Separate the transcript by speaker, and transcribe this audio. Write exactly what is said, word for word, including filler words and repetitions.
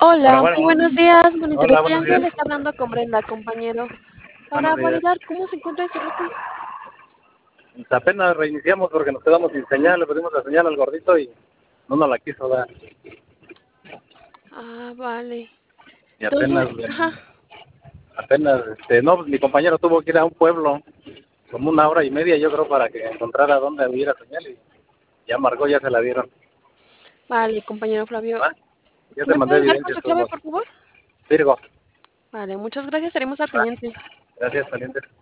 Speaker 1: Bueno,
Speaker 2: Hola,
Speaker 1: bueno.
Speaker 2: muy buenos días. Bonito
Speaker 1: Hola,
Speaker 2: día.
Speaker 1: buenos
Speaker 2: Le
Speaker 1: días.
Speaker 2: está hablando con Brenda, compañero.
Speaker 1: Buenos
Speaker 2: Para
Speaker 1: días.
Speaker 2: validar cómo se encuentra ese router.
Speaker 1: Pues apenas reiniciamos porque nos quedamos sin señal, le pedimos la señal al gordito y no nos la quiso dar.
Speaker 2: Ah, vale.
Speaker 1: Y
Speaker 2: Entonces,
Speaker 1: apenas,
Speaker 2: ajá.
Speaker 1: apenas, este, no, pues mi compañero tuvo que ir a un pueblo como una hora y media, yo creo, para que encontrara dónde hubiera señal y ya marcó, ya se la dieron.
Speaker 2: Vale, compañero Flavio.
Speaker 1: ¿Va? Ya te
Speaker 2: ¿Me
Speaker 1: mandé
Speaker 2: puedes dar con
Speaker 1: evidencias
Speaker 2: su clave,
Speaker 1: todos.
Speaker 2: por favor?
Speaker 1: Virgo.
Speaker 2: Vale, muchas gracias. Estaremos al
Speaker 1: Va.
Speaker 2: pendiente.
Speaker 1: Gracias, pendiente.